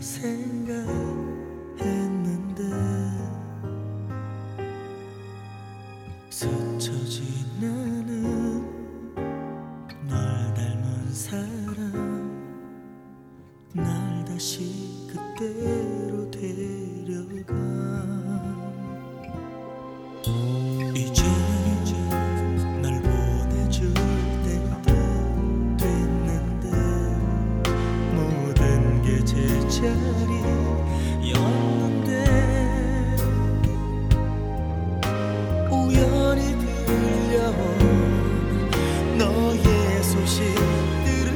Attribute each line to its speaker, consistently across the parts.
Speaker 1: 생각했는데 스쳐 지나는 널 닮은 사람 날 다시 그때로 데려가 이제 널 보내줄 때도 됐는데 모든 게 제자리였는데 우연히 들려온 너의 소식들은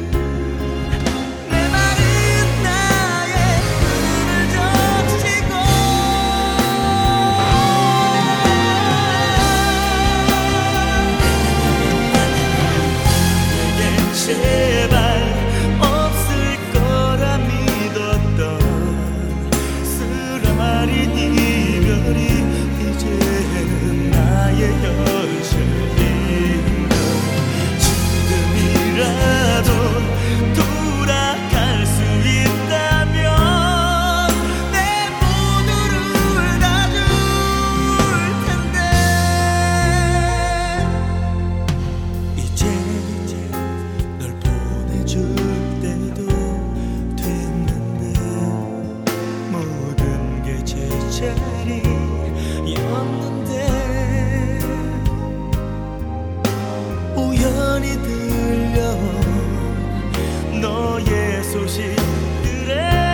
Speaker 1: 메마른 나의 꿈을 적시고 내겐 제발 없을 거라 믿었던 쓰라린 이별이 이제는 나의 현실인 걸 지금이라도 돌아갈 수 있다면 내 모두를 다 줄 텐데 이제 널 보내줄 때도 됐는데 모든 게 제자리였는데 우연히 들려온 너의 소식들에